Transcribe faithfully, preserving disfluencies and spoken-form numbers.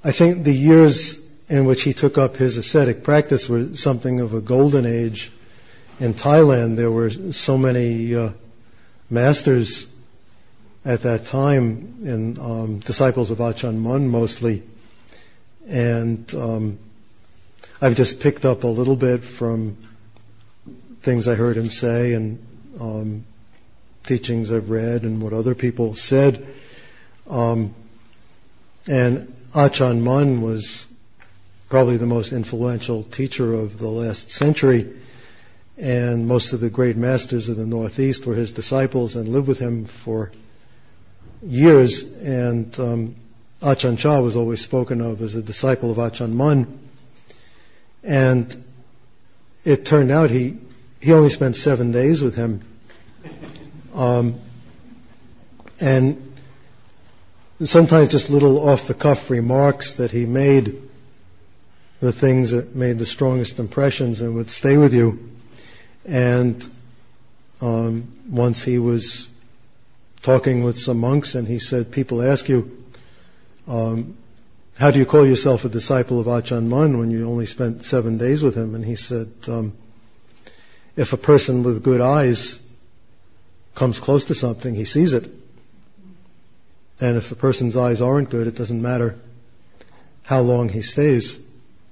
I think the years in which he took up his ascetic practice were something of a golden age. In Thailand, there were so many uh, masters at that time, and um, disciples of Ajahn Mun mostly. And um, I've just picked up a little bit from things I heard him say and um, teachings I've read and what other people said. Um, and Ajahn Mun was probably the most influential teacher of the last century. And most of the great masters of the Northeast were his disciples and lived with him for years. And um, Ajahn Chah was always spoken of as a disciple of Ajahn Mun. And it turned out he, he only spent seven days with him. Um, and sometimes just little off-the-cuff remarks that he made, the things that made the strongest impressions and would stay with you. And um, once he was talking with some monks, and he said, people ask you, um, how do you call yourself a disciple of Ajahn Mun when you only spent seven days with him? And he said, um, if a person with good eyes comes close to something, he sees it. And if a person's eyes aren't good, it doesn't matter how long he stays.